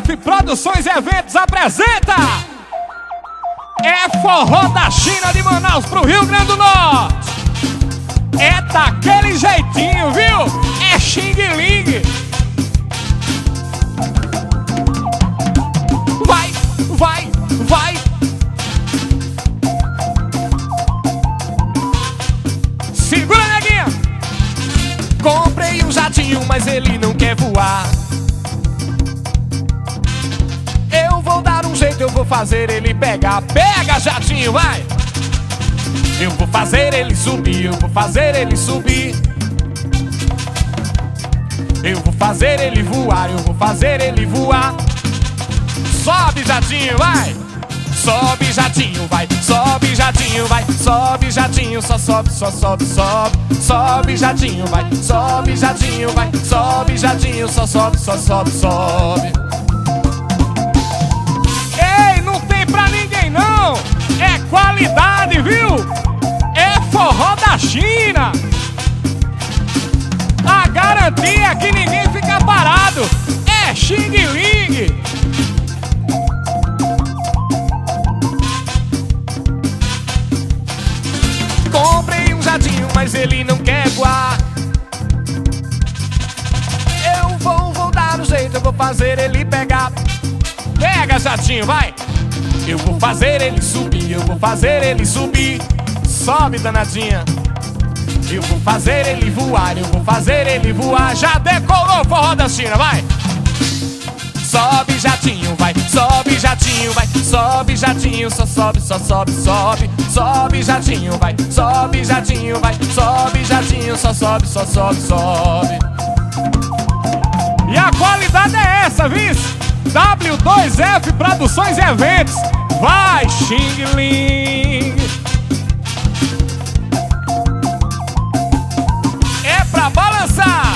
2F Produções e Eventos apresenta É Forró da China de Manaus pro Rio Grande do Norte. É daquele jeitinho, viu? É Xing Ling. Vai, vai, vai. Segura, neguinha. Comprei um jatinho, mas ele não quer voar. Eu vou dar um jeito, eu vou fazer ele pegar. Pega, jatinho, vai! Eu vou fazer ele subir, eu vou fazer ele subir. Eu vou fazer ele voar, eu vou fazer ele voar. Sobe, jatinho, vai! Sobe, jatinho, vai! Sobe, jatinho, vai! Sobe, jatinho, só sobe, sobe. Sobe, jatinho, vai! Sobe, jatinho, vai! Sobe, jatinho, só sobe. Não, é qualidade, viu? É forró da China. A garantia é que ninguém fica parado. É Xing Ling. Comprei um jatinho, mas ele não quer voar. Eu vou dar um jeito, eu vou fazer ele pegar. Pega, jatinho, vai! Eu vou fazer ele subir, eu vou fazer ele subir. Sobe, danadinha. Eu vou fazer ele voar, eu vou fazer ele voar. Já decolou o forró da China, vai! Sobe, jatinho, vai! Sobe, jatinho, vai! Sobe, jatinho, só sobe. Sobe, jatinho, vai! Sobe, jatinho, vai! Sobe, jatinho, só sobe. E a qualidade é essa, vice? W2F Produções e Eventos. Vai, Xing Ling. É pra balançar.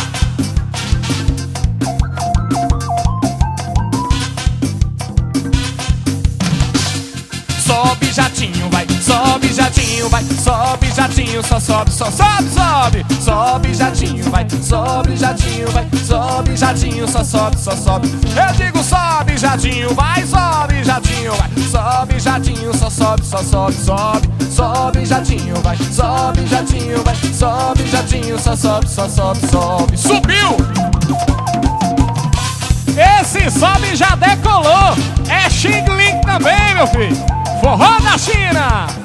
Sobe, jatinho, vai. Sobe, jatinho, vai. Sobe, jatinho, só sobe. Sobe, jatinho, vai. Sobe, jatinho, vai. Sobe, jatinho, só sobe. Eu digo sobe, jatinho, vai. Sobe, jatinho, vai. Sobe, jatinho, só sobe. Sobe, jatinho, vai. Sobe, jatinho, vai. Sobe, jatinho, só sobe. Subiu! Esse sobe já decolou. É Xing Ling também, meu filho. Forró da China.